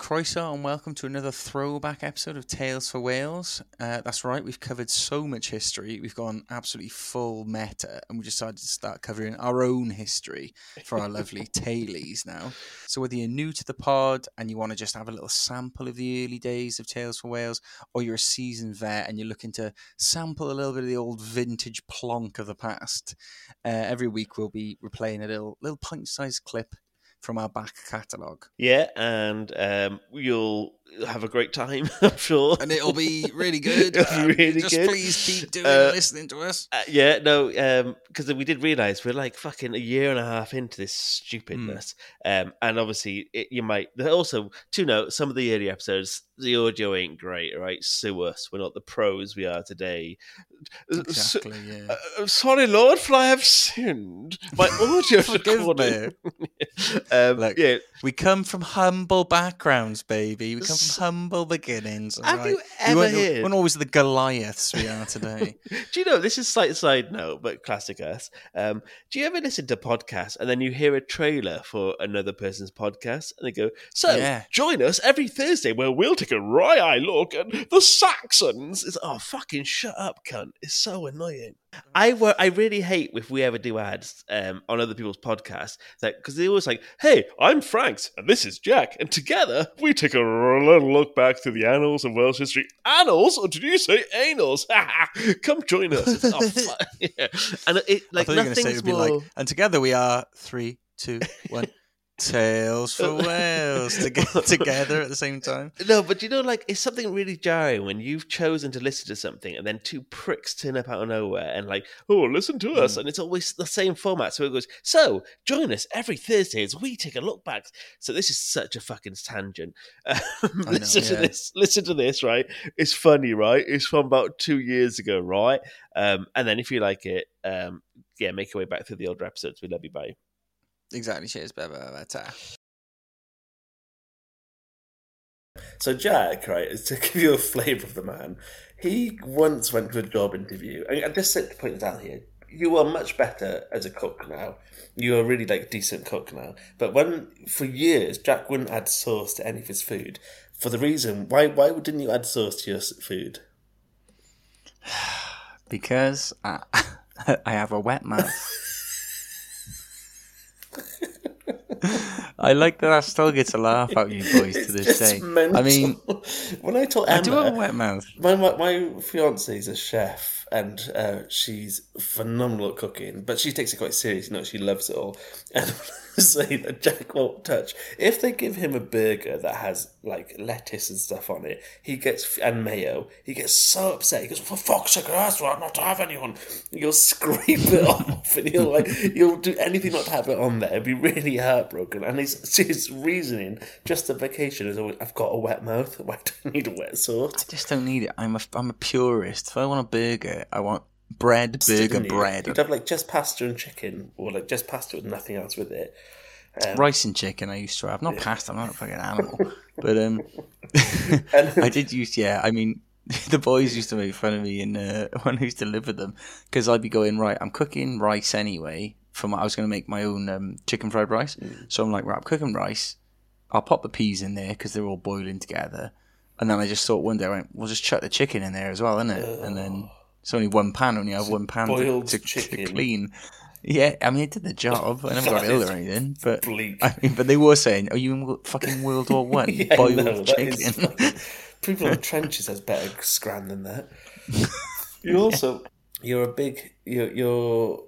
Croeso and welcome to another throwback episode of Tales for Wales. That's right, we've covered so much history. We've gone absolutely full meta and we decided to start covering our own history for our lovely tailies now. So whether you're new to the pod and you want to just have a little sample of the early days of Tales for Wales, or you're a seasoned vet and you're looking to sample a little bit of the old vintage plonk of the past, every week we'll be replaying a little pint-sized clip from our back catalogue. Yeah, and you'll have a great time, I'm sure. And it'll be really good. It'll be really just good. Please keep doing and listening to us. Because we did realise we're like fucking a year and a half into this stupidness. And obviously, you might... Also, to note, some of the early episodes, the audio ain't great, right? Sue us. We're not the pros we are today. Exactly, yeah. Sorry, Lord, for I have sinned. My audio Forgive me. Look, yeah. We come from humble backgrounds, baby. We come from humble beginnings. Have you ever heard? We're not always the Goliaths we are today. Do you know, this is a side note, but classic us. Do you ever listen to podcasts and then you hear a trailer for another person's podcast and they go, join us every Thursday where we'll take a wry-eye look at the Saxons. It's, fucking shut up, cunt. It's so annoying. I really hate if we ever do ads on other people's podcasts, because they're always like, hey, I'm Franks and this is Jack, and together we take a little look back to the annals of Welsh history. Annals? Or did you say anals? Come join us. Yeah. And it, like, I thought you were going to say it would be like, and together we are 3, 2, 1. Tales for Wales together at the same time. No, but you know, like, it's something really jarring when you've chosen to listen to something and then two pricks turn up out of nowhere and like, listen to us, and it's always the same format. So it goes, join us every Thursday as we take a look back. So this is such a fucking tangent. Listen to this, right? It's funny, right? It's from about 2 years ago, right? And then if you like it, make your way back through the older episodes. We love you, bye. Exactly. Cheers. Bye. So Jack, right, to give you a flavour of the man, he once went to a job interview, and I just to point this out here, you are much better as a cook now. You are really like a decent cook now. But for years, Jack wouldn't add sauce to any of his food. For the reason, why didn't you add sauce to your food? Because I have a wet mouth. I like that I still get to laugh at you boys to this day. Mental. I mean, when I told Emma, I do have a wet mouth. My fiance is a chef, and she's phenomenal at cooking, but she takes it quite serious. You know, she loves it all. And say that Jack won't touch. If they give him a burger that has like lettuce and stuff on it, and mayo, he gets so upset. He goes, "For fuck's sake, I asked not to have anyone." He'll scrape it off, and he'll do anything not to have it on there. He'll be really heartbroken. And his reasoning, justification is always, "I've got a wet mouth. I don't need a wet sauce." I just don't need it. I'm a purist. If I want a burger, I want bread. You'd have like just pasta and chicken, or like just pasta with nothing else with it. Rice and chicken I used to have. Not pasta, I'm not a fucking animal. But I did use, I mean, the boys used to make fun of me when I used to live with them, because I'd be going, right, I'm cooking rice anyway. I was going to make my own chicken fried rice. So I'm like, right, I'm cooking rice. I'll pop the peas in there because they're all boiling together. And then I just thought one day, I went, we'll just chuck the chicken in there as well, innit? And then it's only one pan, only have one pan to clean. Yeah, I mean, it did the job. I never got ill or anything. But bleak. I mean, but they were saying, "Are you in fucking World War One? Boiled chicken." People in the trenches has better scran than that. You're a big. Your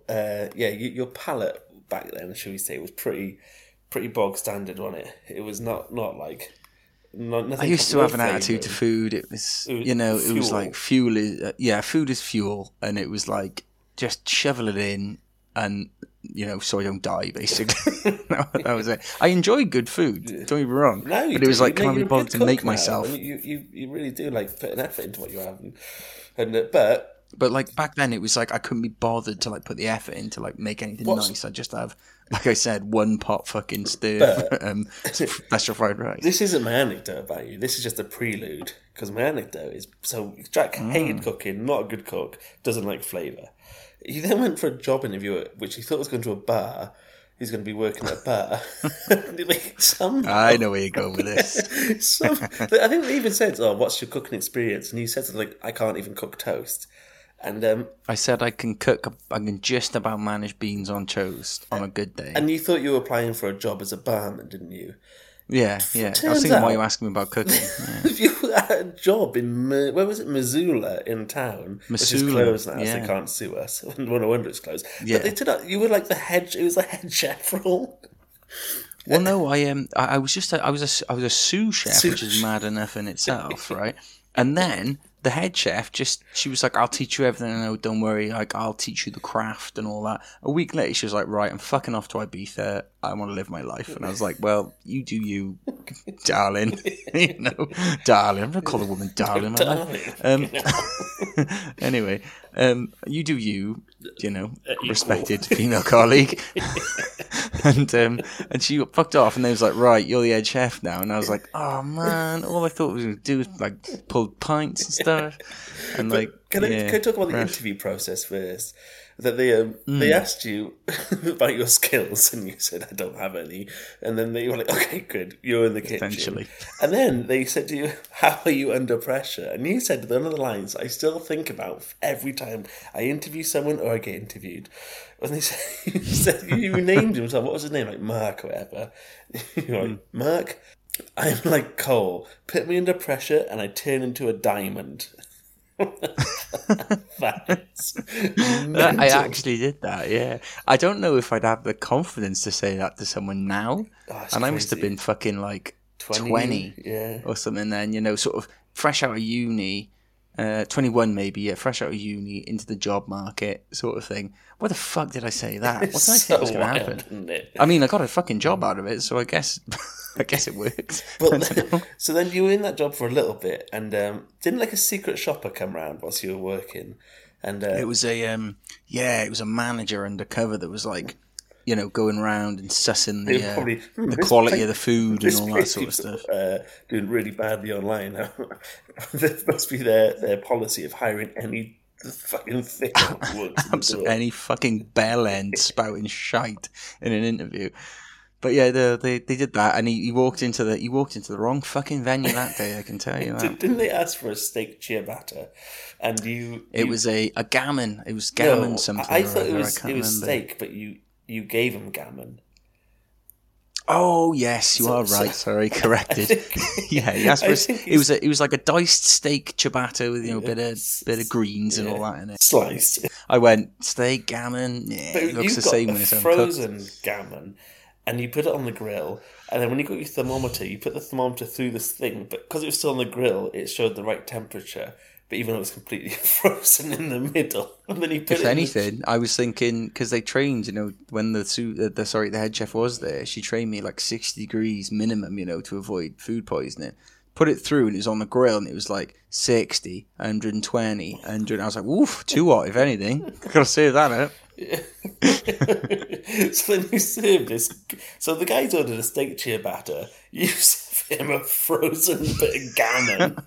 palate back then, shall we say, was pretty bog standard, wasn't it? It was not like. I used to have an attitude to food. It was it was like fuel is food is fuel, and it was like just shovel it in. And, so I don't die, basically. that was it. I enjoy good food, don't get me wrong. No, but it was like, can I be bothered to make myself? You really do, like, put an effort into what you have. But, like, back then, it was like I couldn't be bothered to, like, put the effort in to, like, make anything nice. I just have, like I said, one pot fucking stir, special fried rice. This isn't my anecdote about you. This is just a prelude. Because my anecdote is, so Jack hated cooking, not a good cook, doesn't like flavour. He then went for a job interview, which he thought was going to a bar, who's going to be working at a bar. Somehow, I know where you're going with this. I think they even said, "Oh, what's your cooking experience?" And you said something like, "I can't even cook toast." And I said I can cook. I can just about manage beans on toast on a good day. And you thought you were applying for a job as a barman, didn't you? Yeah. I was thinking, why you asking me about cooking? Yeah. You had a job in where was it? Missoula in town, which is closed now, so they can't sue us. No wonder it's closed. Yeah. But they did. You were like the head. It was a head chef role. Well, no, I was a sous chef, which is mad enough in itself, right? And then the head chef she was like, "I'll teach you everything I know. Don't worry. Like, I'll teach you the craft and all that." A week later, she was like, "Right, I'm fucking off to Ibiza. I want to live my life." And I was like, "Well, you do you, darling." Darling. I'm gonna call the woman darling. Anyway, you do you. Respected female colleague. And she fucked off, and they was like, "Right, you're the head chef now." And I was like, "Oh man, all I thought was going to do was like pull pints and stuff." And can I talk about the interview process first? That they asked you about your skills, and you said, "I don't have any." And then they were like, "Okay, good, you're in the kitchen." Essentially. And then they said to you, "How are you under pressure?" And you said one of the lines I still think about every time I interview someone or I get interviewed. And they said, you named him. So what was his name? Like Mark or whatever. You're like, "Mark, I'm like coal. Put me under pressure, and I turn into a diamond." I actually did that, yeah. I don't know if I'd have the confidence to say that to someone now. And crazy. I must have been fucking like 20 or something then, sort of fresh out of uni, 21 maybe, fresh out of uni into the job market sort of thing. Why the fuck did I say that? What did I think was going to happen? I mean, I got a fucking job out of it, so I guess it worked. So then you were in that job for a little bit, and didn't like a secret shopper come round whilst you were working? And it was a manager undercover that was like, going around and sussing the quality of the food and all that sort of stuff. Doing really badly online now. This must be their policy of hiring any fucking thick any fucking bell end spouting shite in an interview. But yeah, they did that, and he walked into the wrong fucking venue that day. I can tell you that. Didn't they ask for a steak ciabatta? And it was a gammon. It was gammon something. I thought it was steak, but you gave him gammon. Oh yes, you are right. Sorry, corrected. Yeah, he asked for it was like a diced steak ciabatta with a bit of greens and all that in it. Sliced. I went steak gammon. Yeah, it looks the same when it's frozen gammon, and you put it on the grill. And then when you got your thermometer, you put the thermometer through this thing, but because it was still on the grill, it showed the right temperature. But even though it was completely frozen in the middle, and then if anything, I was thinking, because they trained, when the head chef was there, she trained me like 60 degrees minimum, to avoid food poisoning. Put it through, and it was on the grill, and it was like 60, 120, 100. I was like, "Oof, too hot, if anything." Gotta save that up. Yeah. So then you served this. So the guys ordered a steak ciabatta. You served him a frozen bit of gammon.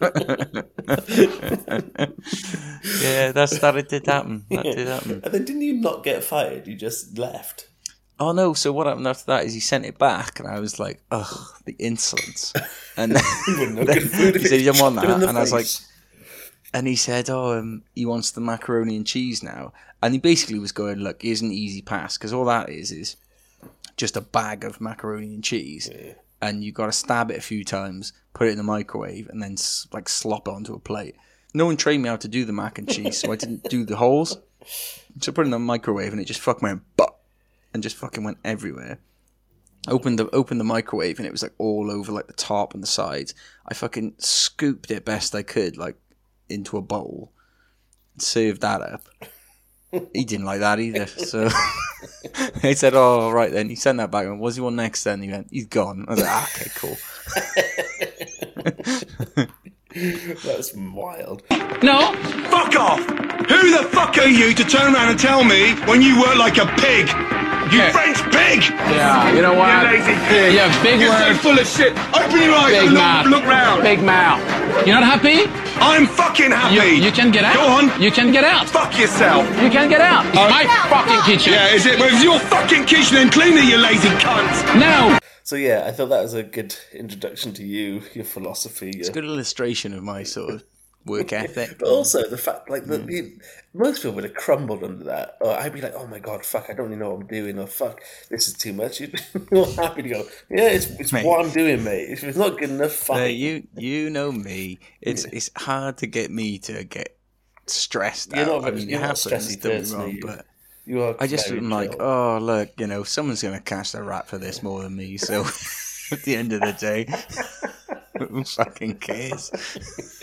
Yeah, that did happen. That did happen. And then didn't you not get fired? You just left. Oh no! So what happened after that is he sent it back, and I was like, "Ugh, the insolence!" And then, he said, "You don't want that," and I was like, and he said, "Oh, he wants the macaroni and cheese now." And he basically was going, "Look, here's an easy pass, because all that is just a bag of macaroni and cheese, and you got to stab it a few times, put it in the microwave, and then like slop it onto a plate." No one trained me how to do the mac and cheese, so I didn't do the holes. So I put it in the microwave, and it just fucking went butt. And just fucking went everywhere. Opened the microwave, and it was like all over like the top and the sides. I fucking scooped it best I could, like into a bowl, and served that up. He didn't like that either, so he said, "Oh, right then." He sent that back. And, "What's he want next?" Then he went, "He's gone." I was like, "Okay, cool." That's wild. No, fuck off! Who the fuck are you to turn around and tell me when you work like a pig? You French pig! Yeah, you know what? You lazy pig! Yeah, big You're word. so full of shit. Open your eyes Big and mouth. look round. Big mouth. You're not happy? I'm fucking happy. You can get out. Go on. You can get out. Fuck yourself. You can get out. It's my fucking kitchen. Yeah, is it? Well, it's your fucking kitchen and clean it, you lazy cunt. No. So yeah, I thought that was a good introduction to you, your philosophy. It's a good illustration of my sort of work ethic. But also the fact, like, most people would have crumbled under that. Or I'd be like, oh my God, fuck, I don't even know what I'm doing. Or fuck, this is too much. You're happy to go, yeah, it's what I'm doing, mate. If it's not good enough, fine. You know me. It's hard to get me to get stressed You're out. not, I mean, you're it not happens, stressy don't person, get me wrong, are you? but You are I just very am like, chill. oh, look, someone's going to catch the rap for this more than me. So at the end of the day, who fucking cares?